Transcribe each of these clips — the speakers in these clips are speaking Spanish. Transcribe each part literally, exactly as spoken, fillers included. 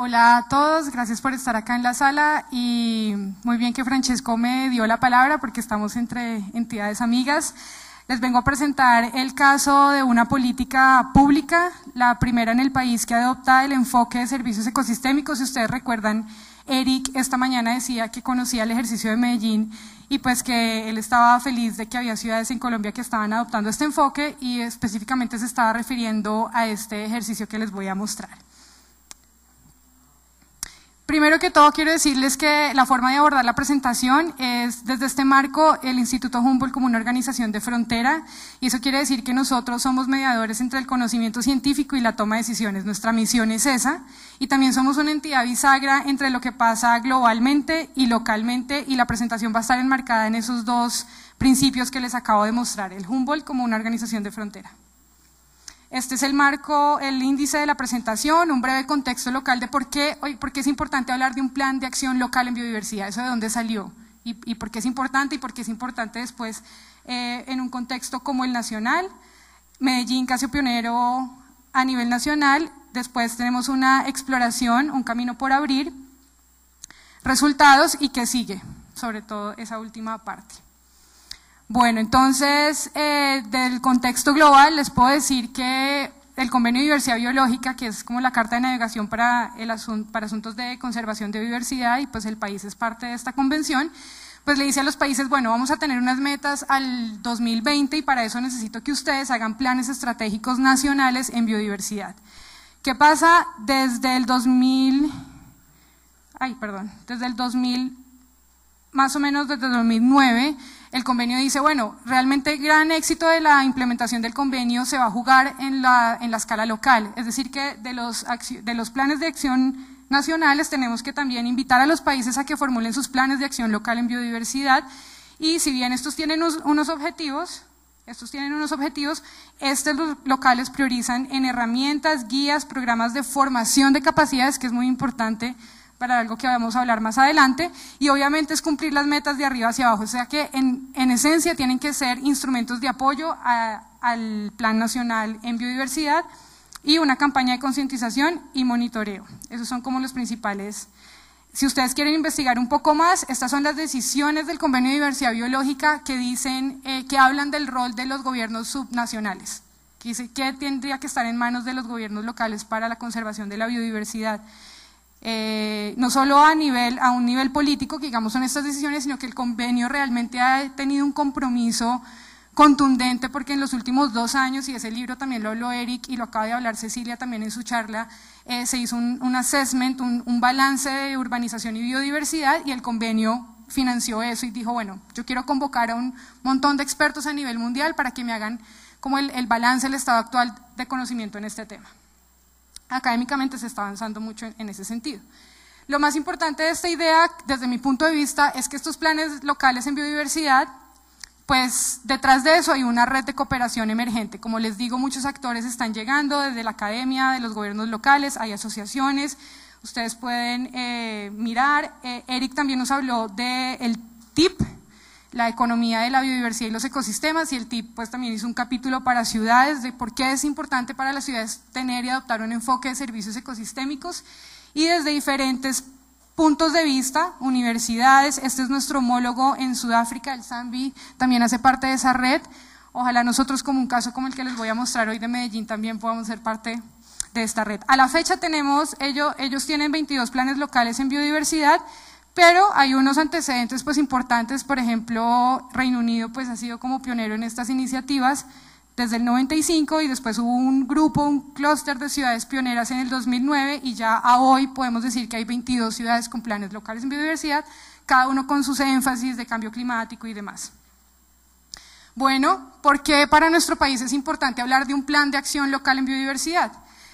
Hola a todos, gracias por estar acá en la sala y muy bien que Francesco me dio la palabra porque estamos entre entidades amigas. Les vengo a presentar el caso de una política pública, la primera en el país que adopta el enfoque de servicios ecosistémicos. Si ustedes recuerdan, Eric esta mañana decía que conocía el ejercicio de Medellín y pues que él estaba feliz de que había ciudades en Colombia que estaban adoptando este enfoque y específicamente se estaba refiriendo a este ejercicio que les voy a mostrar. Primero que todo quiero decirles que la forma de abordar la presentación es desde este marco el Instituto Humboldt como una organización de frontera y eso quiere decir que nosotros somos mediadores entre el conocimiento científico y la toma de decisiones. Nuestra misión es esa y también somos una entidad bisagra entre lo que pasa globalmente y localmente y la presentación va a estar enmarcada en esos dos principios que les acabo de mostrar, el Humboldt como una organización de frontera. Este es el marco, el índice de la presentación, un breve contexto local de por qué, por qué es importante hablar de un plan de acción local en biodiversidad, eso de dónde salió y, y por qué es importante y por qué es importante después eh, en un contexto como el nacional. Medellín, caso pionero a nivel nacional, después tenemos una exploración, un camino por abrir, resultados y qué sigue, sobre todo esa última parte. Bueno, entonces, eh, del contexto global les puedo decir que el Convenio de Diversidad Biológica, que es como la carta de navegación para, el asun para asuntos de conservación de biodiversidad y pues el país es parte de esta convención, pues le dice a los países, bueno, vamos a tener unas metas al dos mil veinte y para eso necesito que ustedes hagan planes estratégicos nacionales en biodiversidad. ¿Qué pasa desde el dos mil? Ay, perdón, desde el dos mil, más o menos desde el dos mil nueve, el convenio dice, bueno, realmente el gran éxito de la implementación del convenio se va a jugar en la, en la escala local, es decir que de los, de los planes de acción nacionales tenemos que también invitar a los países a que formulen sus planes de acción local en biodiversidad y si bien estos tienen unos, unos objetivos, estos tienen unos objetivos, estos locales priorizan en herramientas, guías, programas de formación de capacidades, que es muy importante para algo que vamos a hablar más adelante, y obviamente es cumplir las metas de arriba hacia abajo, o sea que en, en esencia tienen que ser instrumentos de apoyo a, al Plan Nacional en Biodiversidad y una campaña de concientización y monitoreo. Esos son como los principales. Si ustedes quieren investigar un poco más, estas son las decisiones del Convenio de Diversidad Biológica que dicen, eh, que hablan del rol de los gobiernos subnacionales, que dice que tendría que estar en manos de los gobiernos locales para la conservación de la biodiversidad. Eh, no solo a nivel a un nivel político, que digamos son estas decisiones, sino que el convenio realmente ha tenido un compromiso contundente porque en los últimos dos años, y ese libro también lo habló Eric y lo acaba de hablar Cecilia también en su charla, eh, se hizo un, un assessment, un, un balance de urbanización y biodiversidad y el convenio financió eso y dijo, bueno, yo quiero convocar a un montón de expertos a nivel mundial para que me hagan como el, el balance, el estado actual de conocimiento en este tema. Académicamente se está avanzando mucho en, en ese sentido. Lo más importante de esta idea, desde mi punto de vista, es que estos planes locales en biodiversidad, pues detrás de eso hay una red de cooperación emergente. Como les digo, muchos actores están llegando desde la academia, de los gobiernos locales, hay asociaciones, ustedes pueden eh, mirar. Eh, Eric también nos habló del T I P, la economía de la biodiversidad y los ecosistemas, y el T I P pues también hizo un capítulo para ciudades de por qué es importante para las ciudades tener y adoptar un enfoque de servicios ecosistémicos y desde diferentes puntos de vista, universidades, este es nuestro homólogo en Sudáfrica, el SAMBI también hace parte de esa red, ojalá nosotros como un caso como el que les voy a mostrar hoy de Medellín también podamos ser parte de esta red. A la fecha tenemos, ellos, ellos tienen veintidós planes locales en biodiversidad, pero hay unos antecedentes pues importantes, por ejemplo, Reino Unido pues ha sido como pionero en estas iniciativas desde el noventa y cinco y después hubo un grupo, un clúster de ciudades pioneras en el dos mil nueve y ya a hoy podemos decir que hay veintidós ciudades con planes locales en biodiversidad, cada uno con sus énfasis de cambio climático y demás. Bueno, ¿por qué para nuestro país es importante hablar de un plan de acción local en biodiversidad?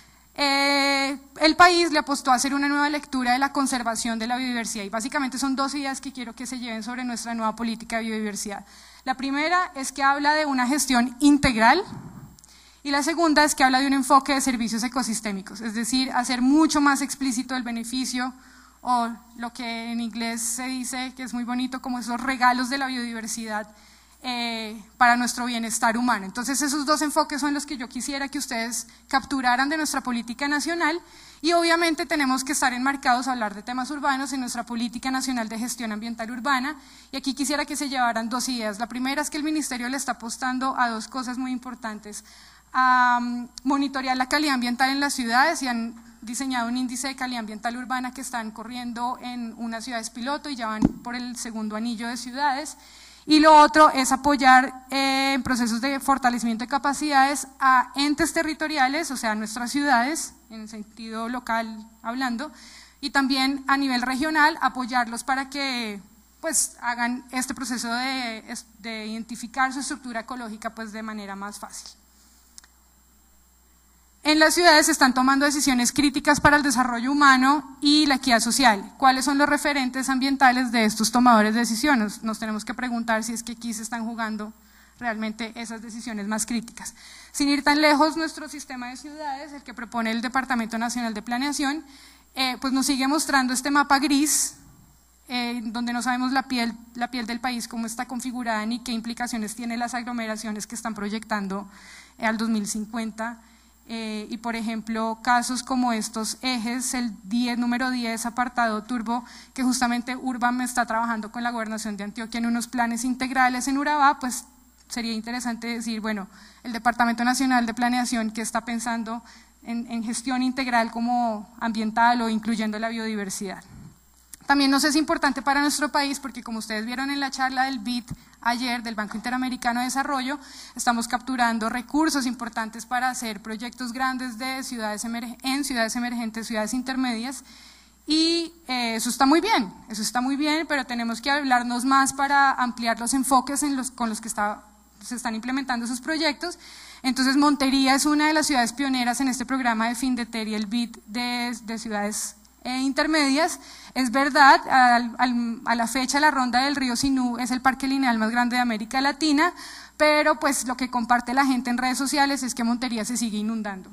Eh, el país le apostó a hacer una nueva lectura de la conservación de la biodiversidad y básicamente son dos ideas que quiero que se lleven sobre nuestra nueva política de biodiversidad. La primera es que habla de una gestión integral y la segunda es que habla de un enfoque de servicios ecosistémicos, es decir, hacer mucho más explícito el beneficio o lo que en inglés se dice que es muy bonito como esos regalos de la biodiversidad eh, para nuestro bienestar humano. Entonces esos dos enfoques son los que yo quisiera que ustedes capturaran de nuestra política nacional, y obviamente tenemos que estar enmarcados a hablar de temas urbanos en nuestra política nacional de gestión ambiental urbana, y aquí quisiera que se llevaran dos ideas. La primera es que el ministerio le está apostando a dos cosas muy importantes: a um, monitorear la calidad ambiental en las ciudades, y han diseñado un índice de calidad ambiental urbana que están corriendo en unas ciudades piloto y ya van por el segundo anillo de ciudades. Y lo otro es apoyar eh, en procesos de fortalecimiento de capacidades a entes territoriales, o sea, nuestras ciudades, en sentido local hablando, y también a nivel regional apoyarlos para que pues hagan este proceso de, de identificar su estructura ecológica pues de manera más fácil. En las ciudades se están tomando decisiones críticas para el desarrollo humano y la equidad social. ¿Cuáles son los referentes ambientales de estos tomadores de decisiones? Nos tenemos que preguntar si es que aquí se están jugando realmente esas decisiones más críticas. Sin ir tan lejos, nuestro sistema de ciudades, el que propone el Departamento Nacional de Planeación, eh, pues nos sigue mostrando este mapa gris, eh, donde no sabemos la piel, la piel del país, cómo está configurada ni qué implicaciones tienen las aglomeraciones que están proyectando eh, al dos mil cincuenta. Eh, y por ejemplo, casos como estos ejes, el diez, número diez, apartado turbo, que justamente Urban está trabajando con la Gobernación de Antioquia en unos planes integrales en Urabá, pues sería interesante decir, bueno, el Departamento Nacional de Planeación que está pensando en, en gestión integral como ambiental o incluyendo la biodiversidad. También nos es importante para nuestro país porque, como ustedes vieron en la charla del B I D ayer, del Banco Interamericano de Desarrollo, estamos capturando recursos importantes para hacer proyectos grandes de ciudades en ciudades emergentes, ciudades intermedias, y eh, eso está muy bien, eso está muy bien, pero tenemos que hablarnos más para ampliar los enfoques en los, con los que está, se están implementando esos proyectos. Entonces Montería es una de las ciudades pioneras en este programa de FINDETER y el B I D de, de ciudades Eh, intermedias. Es verdad, al, al, a la fecha la ronda del río Sinú es el parque lineal más grande de América Latina, pero pues lo que comparte la gente en redes sociales es que Montería se sigue inundando.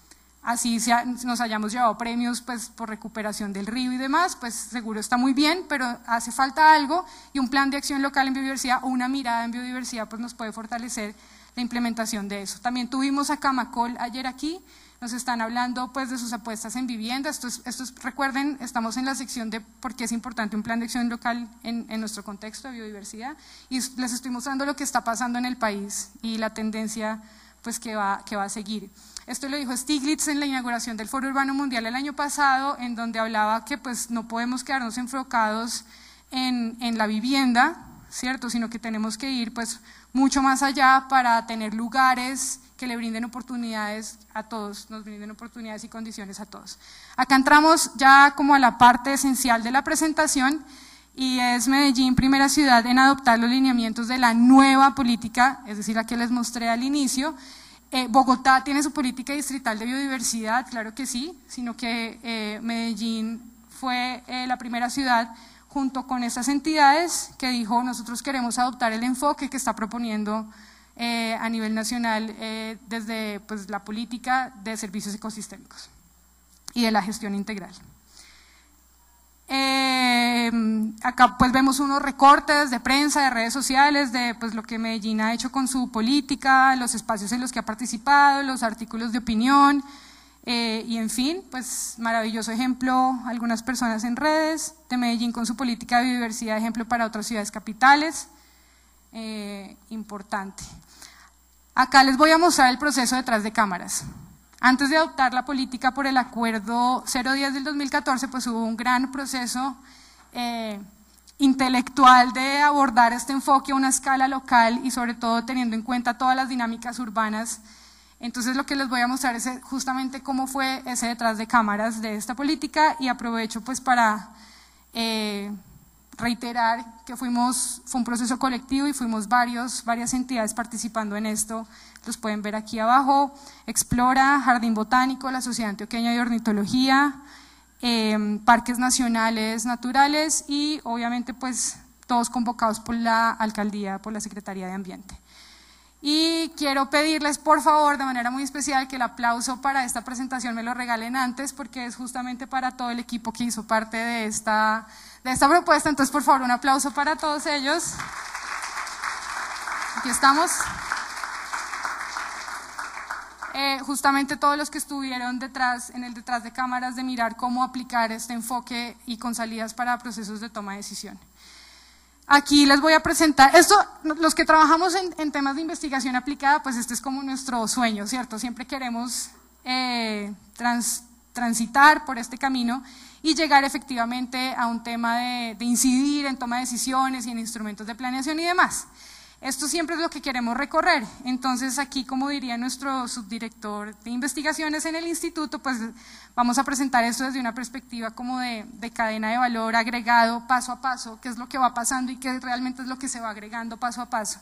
Así sea, nos hayamos llevado premios pues por recuperación del río y demás, pues seguro está muy bien, pero hace falta algo, y un plan de acción local en biodiversidad o una mirada en biodiversidad pues nos puede fortalecer la implementación de eso. También tuvimos a Camacol ayer aquí. Nos están hablando pues de sus apuestas en vivienda. Esto es, esto es, recuerden, estamos en la sección de por qué es importante un plan de acción local en, en nuestro contexto de biodiversidad, y les estoy mostrando lo que está pasando en el país y la tendencia pues que va, que va a seguir. Esto lo dijo Stiglitz en la inauguración del Foro Urbano Mundial el año pasado, en donde hablaba que pues no podemos quedarnos enfocados en, en la vivienda, ¿cierto? Sino que tenemos que ir pues mucho más allá para tener lugares que le brinden oportunidades a todos, nos brinden oportunidades y condiciones a todos. Acá entramos ya como a la parte esencial de la presentación, y es Medellín, primera ciudad en adoptar los lineamientos de la nueva política, es decir, la que les mostré al inicio. Eh, Bogotá tiene su política distrital de biodiversidad, claro que sí, sino que eh, Medellín fue eh, la primera ciudad junto con esas entidades que dijo: nosotros queremos adoptar el enfoque que está proponiendo Eh, a nivel nacional eh, desde pues, la política de servicios ecosistémicos y de la gestión integral. Eh, acá pues vemos unos recortes de prensa, de redes sociales, de pues, lo que Medellín ha hecho con su política, los espacios en los que ha participado, los artículos de opinión, eh, y en fin, pues maravilloso ejemplo, algunas personas en redes, de Medellín con su política de biodiversidad, ejemplo para otras ciudades capitales, eh, importante. Acá les voy a mostrar el proceso detrás de cámaras. Antes de adoptar la política por el acuerdo cero diez del dos mil catorce, pues hubo un gran proceso eh, intelectual de abordar este enfoque a una escala local y sobre todo teniendo en cuenta todas las dinámicas urbanas. Entonces lo que les voy a mostrar es justamente cómo fue ese detrás de cámaras de esta política, y aprovecho pues para eh, reiterar que fuimos, fue un proceso colectivo y fuimos varios, varias entidades participando en esto. Los pueden ver aquí abajo: Explora, Jardín Botánico, la Sociedad Antioqueña de Ornitología, eh, Parques Nacionales Naturales y obviamente pues todos convocados por la Alcaldía, por la Secretaría de Ambiente. Y quiero pedirles por favor de manera muy especial que el aplauso para esta presentación me lo regalen antes, porque es justamente para todo el equipo que hizo parte de esta, de esta propuesta. Entonces por favor un aplauso para todos ellos. aquí estamos. Eh, justamente todos los que estuvieron detrás, en el detrás de cámaras, de mirar cómo aplicar este enfoque y con salidas para procesos de toma de decisión. Aquí les voy a presentar, esto, los que trabajamos en, en temas de investigación aplicada, pues este es como nuestro sueño, ¿cierto? Siempre queremos eh, trans, transitar por este camino y llegar efectivamente a un tema de, de incidir en toma de decisiones y en instrumentos de planeación y demás. Esto siempre es lo que queremos recorrer. Entonces aquí, como diría nuestro subdirector de investigaciones en el instituto, pues vamos a presentar esto desde una perspectiva como de, de cadena de valor agregado paso a paso, qué es lo que va pasando y qué realmente es lo que se va agregando paso a paso.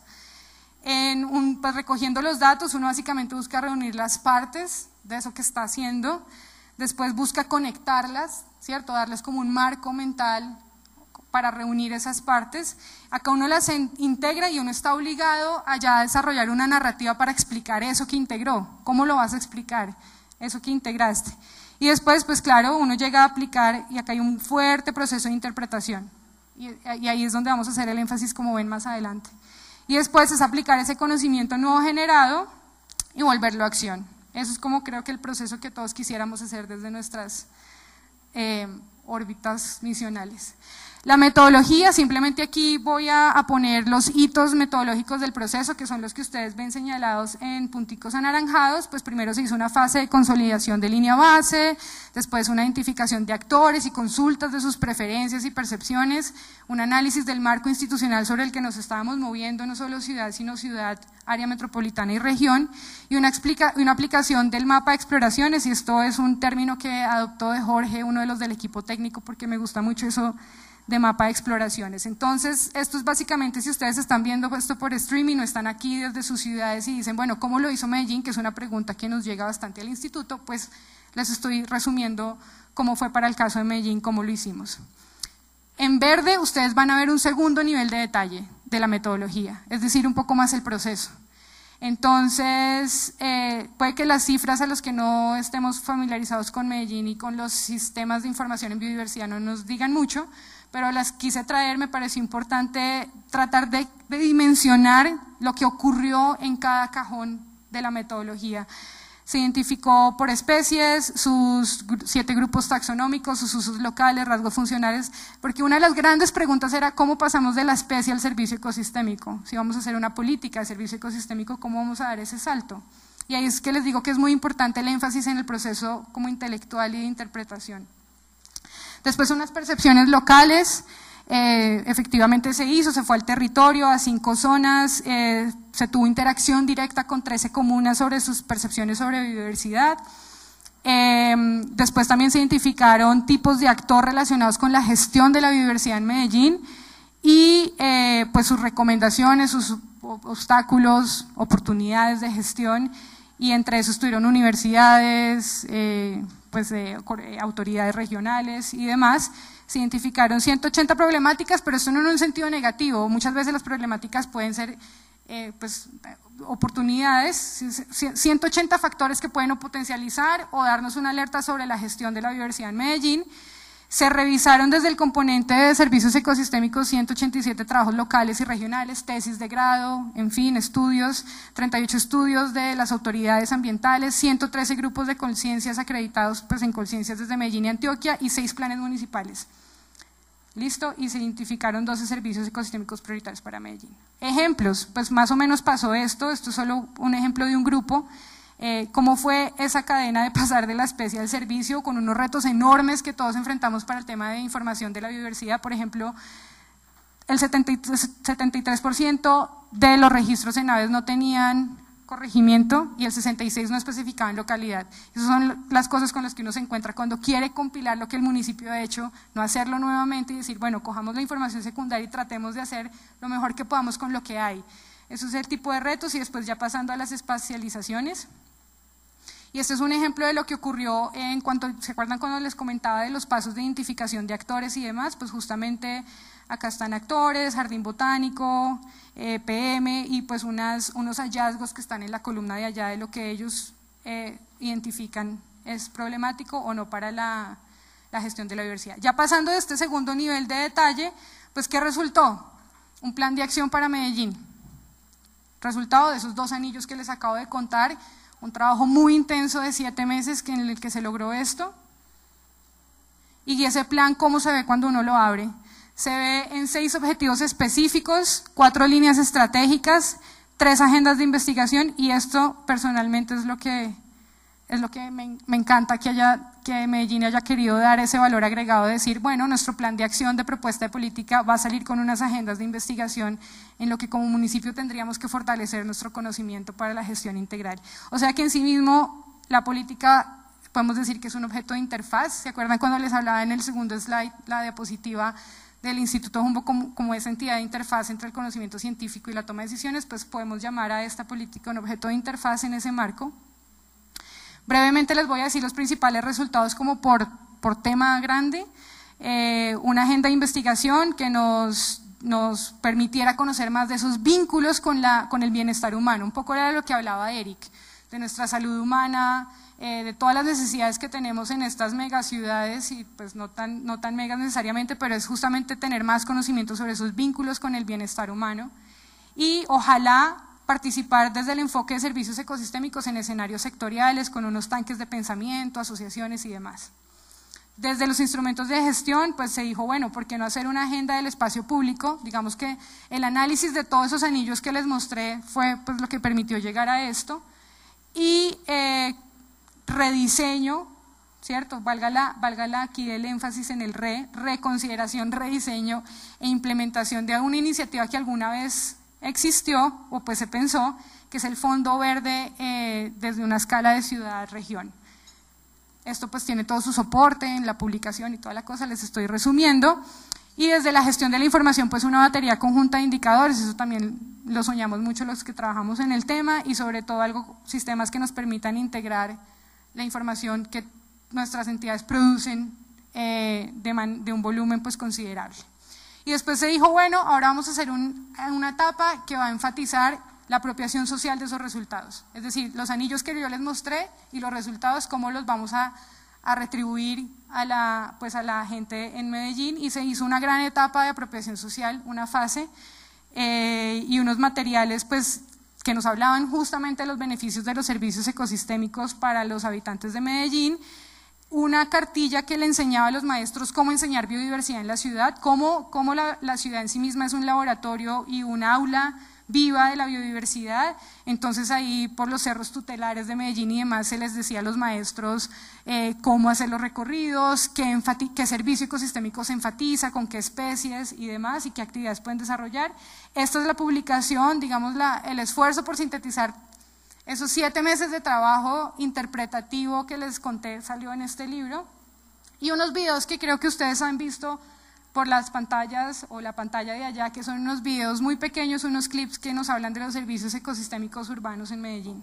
En un, pues recogiendo los datos, uno básicamente busca reunir las partes de eso que está haciendo, después busca conectarlas, ¿cierto? Darles como un marco mental para reunir esas partes. Acá uno las integra y uno está obligado a ya desarrollar una narrativa para explicar eso que integró. ¿Cómo lo vas a explicar? Eso que integraste. Y después, pues claro, uno llega a aplicar y acá hay un fuerte proceso de interpretación. Y, y ahí es donde vamos a hacer el énfasis, como ven más adelante. Y después es aplicar ese conocimiento nuevo generado y volverlo a acción. Eso es como creo que el proceso que todos quisiéramos hacer desde nuestras eh, órbitas misionales. La metodología, simplemente aquí voy a, a poner los hitos metodológicos del proceso, que son los que ustedes ven señalados en punticos anaranjados. Pues primero se hizo una fase de consolidación de línea base, después una identificación de actores y consultas de sus preferencias y percepciones, un análisis del marco institucional sobre el que nos estábamos moviendo, no solo ciudad, sino ciudad, área metropolitana y región, y una, explica, una aplicación del mapa de exploraciones, y esto es un término que adoptó de Jorge, uno de los del equipo técnico, porque me gusta mucho eso de mapa de exploraciones. Entonces, esto es básicamente, si ustedes están viendo esto por streaming o están aquí desde sus ciudades y dicen, bueno, ¿cómo lo hizo Medellín? Que es una pregunta que nos llega bastante al instituto, pues les estoy resumiendo cómo fue para el caso de Medellín, cómo lo hicimos. En verde, ustedes van a ver un segundo nivel de detalle de la metodología, es decir, un poco más el proceso. Entonces, eh, puede que las cifras, a los que no estemos familiarizados con Medellín y con los sistemas de información en biodiversidad, no nos digan mucho, pero las quise traer, me pareció importante tratar de, de dimensionar lo que ocurrió en cada cajón de la metodología. Se identificó por especies, sus siete grupos taxonómicos, sus usos locales, rasgos funcionales, porque una de las grandes preguntas era cómo pasamos de la especie al servicio ecosistémico. Si vamos a hacer una política de servicio ecosistémico, ¿cómo vamos a dar ese salto? Y ahí es que les digo que es muy importante el énfasis en el proceso como intelectual y de interpretación. Después unas percepciones locales, eh, efectivamente se hizo, se fue al territorio, a cinco zonas, eh, se tuvo interacción directa con trece comunas sobre sus percepciones sobre biodiversidad. Eh, después también se identificaron tipos de actor relacionados con la gestión de la biodiversidad en Medellín y eh, pues sus recomendaciones, sus obstáculos, oportunidades de gestión, y entre esos estuvieron universidades, eh, pues de autoridades regionales y demás. Se identificaron ciento ochenta problemáticas, pero esto no en un sentido negativo. Muchas veces las problemáticas pueden ser eh, pues, oportunidades, ciento ochenta factores que pueden o potencializar o darnos una alerta sobre la gestión de la biodiversidad en Medellín. Se revisaron desde el componente de servicios ecosistémicos ciento ochenta y siete trabajos locales y regionales, tesis de grado, en fin, estudios, treinta y ocho estudios de las autoridades ambientales, ciento trece grupos de conciencias acreditados pues, en conciencias desde Medellín y Antioquia y seis planes municipales. Listo, y se identificaron doce servicios ecosistémicos prioritarios para Medellín. Ejemplos, pues más o menos pasó esto, esto es solo un ejemplo de un grupo. Eh, cómo fue esa cadena de pasar de la especie al servicio con unos retos enormes que todos enfrentamos para el tema de información de la biodiversidad. Por ejemplo, el setenta y tres por ciento de los registros en aves no tenían corregimiento y el sesenta y seis por ciento no especificaban localidad. Esas son las cosas con las que uno se encuentra cuando quiere compilar lo que el municipio ha hecho, no hacerlo nuevamente y decir, bueno, cojamos la información secundaria y tratemos de hacer lo mejor que podamos con lo que hay. Eso es el tipo de retos. Y después ya pasando a las espacializaciones. Y este es un ejemplo de lo que ocurrió en cuanto, ¿se acuerdan cuando les comentaba de los pasos de identificación de actores y demás? Pues justamente acá están actores, jardín botánico, eh, P M y pues unas, unos hallazgos que están en la columna de allá de lo que ellos eh, identifican es problemático o no para la, la gestión de la biodiversidad. Ya pasando de este segundo nivel de detalle, pues ¿qué resultó? Un plan de acción para Medellín. Resultado de esos dos anillos que les acabo de contar, un trabajo muy intenso de siete meses que en el que se logró esto. Y ese plan, ¿cómo se ve cuando uno lo abre? Se ve en seis objetivos específicos, cuatro líneas estratégicas, tres agendas de investigación, y esto personalmente es lo que, es lo que me, me encanta que, haya, que Medellín haya querido dar ese valor agregado de decir, bueno, nuestro plan de acción de propuesta de política va a salir con unas agendas de investigación en lo que como municipio tendríamos que fortalecer nuestro conocimiento para la gestión integral. O sea que en sí mismo la política podemos decir que es un objeto de interfaz. ¿Se acuerdan cuando les hablaba en el segundo slide, la diapositiva del Instituto Humboldt como, como esa entidad de interfaz entre el conocimiento científico y la toma de decisiones? Pues podemos llamar a esta política un objeto de interfaz en ese marco. Brevemente les voy a decir los principales resultados como por, por tema grande. Eh, una agenda de investigación que nos, nos permitiera conocer más de esos vínculos con, la, con el bienestar humano. Un poco era lo que hablaba Eric, de nuestra salud humana, eh, de todas las necesidades que tenemos en estas megaciudades, y pues no tan, no tan megas necesariamente, pero es justamente tener más conocimiento sobre esos vínculos con el bienestar humano. Y ojalá participar desde el enfoque de servicios ecosistémicos en escenarios sectoriales, con unos tanques de pensamiento, asociaciones y demás. Desde los instrumentos de gestión, pues se dijo, bueno, ¿por qué no hacer una agenda del espacio público? Digamos que el análisis de todos esos anillos que les mostré fue pues lo que permitió llegar a esto. Y eh, rediseño, ¿cierto? Valga, la, valga la aquí el énfasis en el re, reconsideración, rediseño e implementación de una iniciativa que alguna vez existió o pues se pensó, que es el Fondo Verde eh, desde una escala de ciudad-región. Esto pues tiene todo su soporte en la publicación y toda la cosa, les estoy resumiendo. Y desde la gestión de la información, pues una batería conjunta de indicadores, eso también lo soñamos mucho los que trabajamos en el tema, y sobre todo algo, sistemas que nos permitan integrar la información que nuestras entidades producen eh, de, man, de un volumen pues considerable. Y después se dijo, bueno, ahora vamos a hacer un, una etapa que va a enfatizar la apropiación social de esos resultados. Es decir, los anillos que yo les mostré y los resultados, cómo los vamos a, a retribuir a la, pues a la gente en Medellín, y se hizo una gran etapa de apropiación social, una fase, eh, y unos materiales pues que nos hablaban justamente de los beneficios de los servicios ecosistémicos para los habitantes de Medellín, una cartilla que le enseñaba a los maestros cómo enseñar biodiversidad en la ciudad, cómo, cómo la, la ciudad en sí misma es un laboratorio y un aula viva de la biodiversidad. Entonces ahí por los cerros tutelares de Medellín y demás se les decía a los maestros eh, cómo hacer los recorridos, qué, qué servicio ecosistémico se enfatiza, con qué especies y demás, y qué actividades pueden desarrollar. Esta es la publicación, digamos la, el esfuerzo por sintetizar esos siete meses de trabajo interpretativo que les conté salió en este libro, y unos videos que creo que ustedes han visto por las pantallas o la pantalla de allá, que son unos videos muy pequeños, unos clips que nos hablan de los servicios ecosistémicos urbanos en Medellín.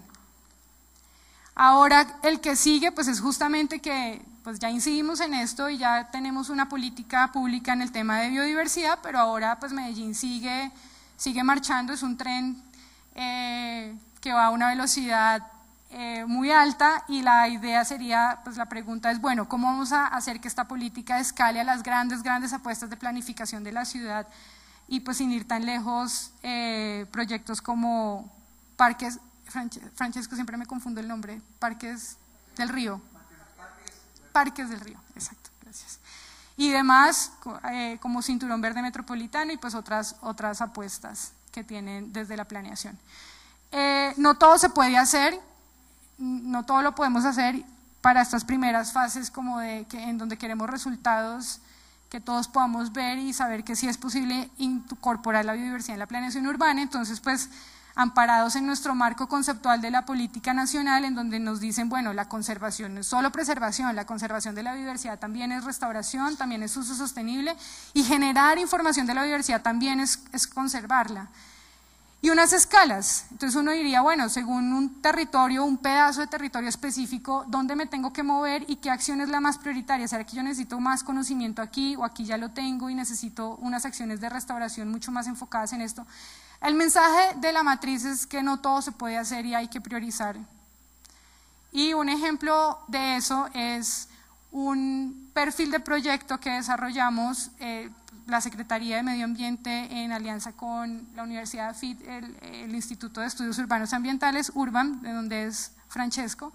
Ahora el que sigue pues es justamente que pues ya incidimos en esto y ya tenemos una política pública en el tema de biodiversidad, pero ahora pues Medellín sigue, sigue marchando, es un tren eh, que va a una velocidad eh, muy alta, y la idea sería, pues la pregunta es, bueno, ¿cómo vamos a hacer que esta política escale a las grandes, grandes apuestas de planificación de la ciudad? Y pues sin ir tan lejos, eh, proyectos como parques, Francesco, siempre me confundo el nombre, Parques del Río. Parques del Río, exacto, gracias. Y demás, eh, como Cinturón Verde Metropolitano y pues otras, otras apuestas que tienen desde la planeación. Eh, no todo se puede hacer, no todo lo podemos hacer para estas primeras fases como de que en donde queremos resultados que todos podamos ver y saber que sí es posible incorporar la biodiversidad en la planeación urbana. Entonces pues amparados en nuestro marco conceptual de la política nacional, en donde nos dicen, bueno, la conservación no es solo preservación, la conservación de la biodiversidad también es restauración, también es uso sostenible, y generar información de la biodiversidad también es, es conservarla. Y unas escalas, entonces uno diría, bueno, según un territorio, un pedazo de territorio específico, ¿dónde me tengo que mover y qué acción es la más prioritaria? ¿Será que yo necesito más conocimiento aquí o aquí ya lo tengo y necesito unas acciones de restauración mucho más enfocadas en esto? El mensaje de la matriz es que no todo se puede hacer y hay que priorizar. Y un ejemplo de eso es un perfil de proyecto que desarrollamos, eh, la Secretaría de Medio Ambiente en alianza con la Universidad F I T, el, el Instituto de Estudios Urbanos Ambientales, URBAM, de donde es Francesco.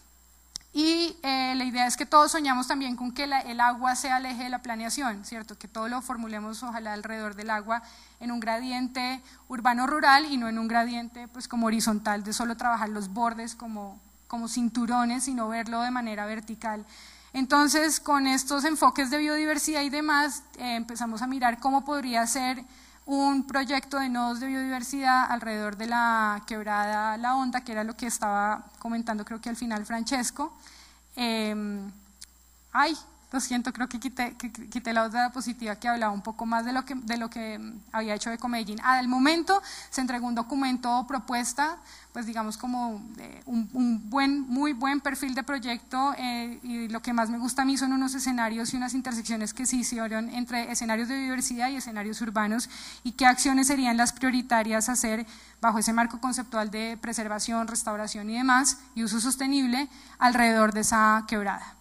Y eh, la idea es que todos soñamos también con que la, el agua sea el eje de la planeación, ¿cierto? Que todo lo formulemos ojalá alrededor del agua en un gradiente urbano-rural y no en un gradiente pues como horizontal de solo trabajar los bordes como, como cinturones, sino verlo de manera vertical. Entonces, con estos enfoques de biodiversidad y demás, eh, empezamos a mirar cómo podría ser un proyecto de nodos de biodiversidad alrededor de la quebrada La Honda, que era lo que estaba comentando creo que al final Francesco. Eh, ay, lo siento, creo que quité, que, quité la otra diapositiva que hablaba un poco más de lo que, de lo que había hecho Ecomedellín. Ah, del momento se entregó un documento propuesta, pues digamos como eh, un, un buen, muy buen perfil de proyecto eh, y lo que más me gusta a mí son unos escenarios y unas intersecciones que se hicieron entre escenarios de biodiversidad y escenarios urbanos y qué acciones serían las prioritarias a hacer bajo ese marco conceptual de preservación, restauración y demás y uso sostenible alrededor de esa quebrada.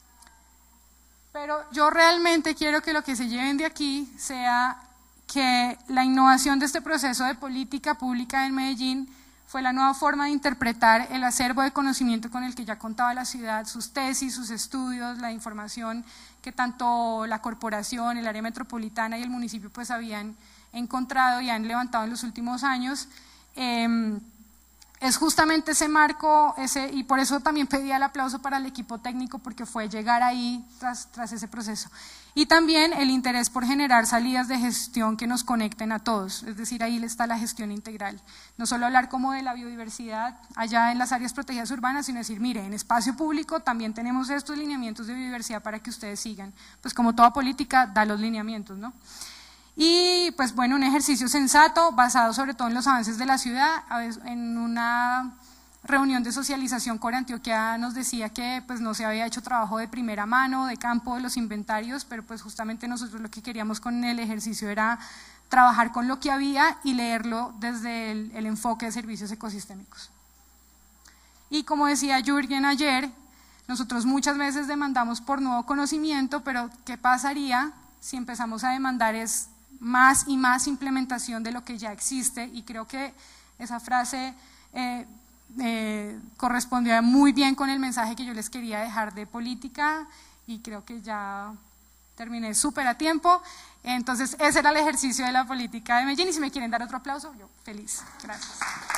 Pero yo realmente quiero que lo que se lleven de aquí sea que la innovación de este proceso de política pública en Medellín fue la nueva forma de interpretar el acervo de conocimiento con el que ya contaba la ciudad, sus tesis, sus estudios, la información que tanto la corporación, el área metropolitana y el municipio pues habían encontrado y han levantado en los últimos años. Eh, Es justamente ese marco, ese, y por eso también pedía el aplauso para el equipo técnico, porque fue llegar ahí tras, tras ese proceso. Y también el interés por generar salidas de gestión que nos conecten a todos, es decir, ahí está la gestión integral. No solo hablar como de la biodiversidad allá en las áreas protegidas urbanas, sino decir, mire, en espacio público también tenemos estos lineamientos de biodiversidad para que ustedes sigan. Pues como toda política, da los lineamientos, ¿no? Y pues bueno, un ejercicio sensato basado sobre todo en los avances de la ciudad. En una reunión de socialización Core Antioquia nos decía que pues no se había hecho trabajo de primera mano, de campo, de los inventarios, pero pues justamente nosotros lo que queríamos con el ejercicio era trabajar con lo que había y leerlo desde el, el enfoque de servicios ecosistémicos. Y como decía Jürgen ayer, nosotros muchas veces demandamos por nuevo conocimiento, pero ¿qué pasaría si empezamos a demandar es más y más implementación de lo que ya existe? Y creo que esa frase eh, eh, correspondía muy bien con el mensaje que yo les quería dejar de política y creo que ya terminé súper a tiempo. Entonces ese era el ejercicio de la política de Medellín y si me quieren dar otro aplauso, yo feliz. Gracias.